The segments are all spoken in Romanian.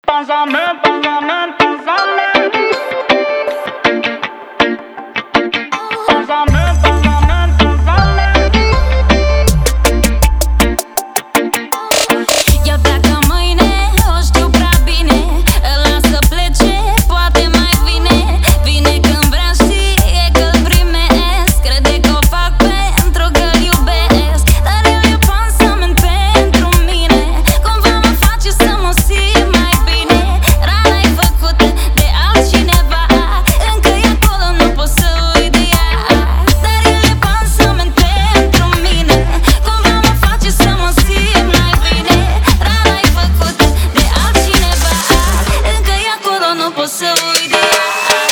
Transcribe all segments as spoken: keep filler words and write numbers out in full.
Pansament, pansament, pansament. Pansament, pansament, pansament. El pleacă mâine, o știu prea bine. Îl las să plece, poate mai vine. Vine când vrea, știe că-l primesc. Crede că o fac pentru că-l iubesc. Dar el e pansament pentru mine. Cumva mă face să mă simt mai bine. Rana-i făcută de altcineva. Încă e acolo, nu pot să uit de ea. Dar el e pansament pentru mine. Cumva mă face să mă simt mai bine. Rana-i făcută de altcineva. Încă e acolo, nu pot să uit de ea.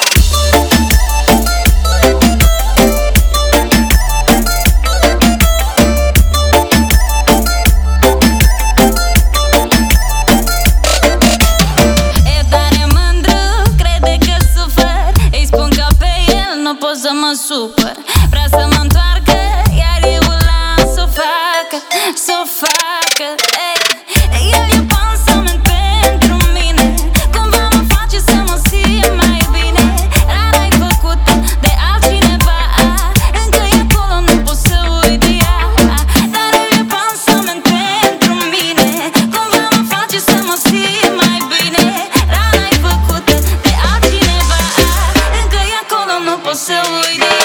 E tare mândru, crede că sufăr. Îi spun că pe el nu pot să mă supăr. Vrea să mă întoarcă, iar eu îl las să o facă, să o facă. Ei, el e pansament pentru mine. Cumva mă face să mă simt mai bine. Rana-i făcută de altcineva. Încă e acolo, nu pot să uit de ea. Dar el e pansament pentru mine. Cumva mă face să mă simt mai bine. Rana-i făcută de altcineva. Încă e acolo, nu pot să uit de ea.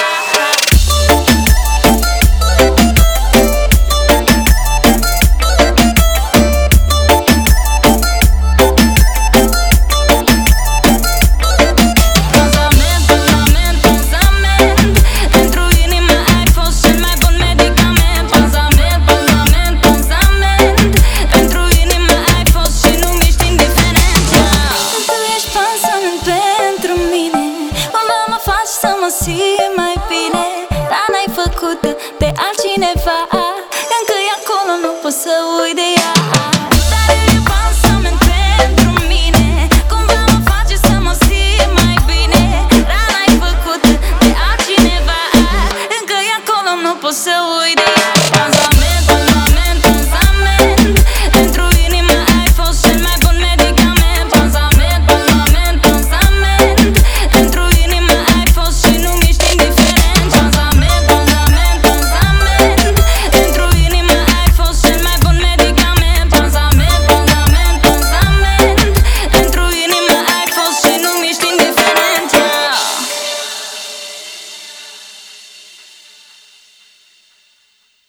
Pansament, pansament, pansament. Pentru inimă ai fost cel mai bun medicament. Pansament, pansament, pansament. Pentru inimă ai fost și nu miști indiferent. Tu ești pansament pentru mine. Cumva mă faci să mă simt mai bine. Rana-i făcută de altcineva.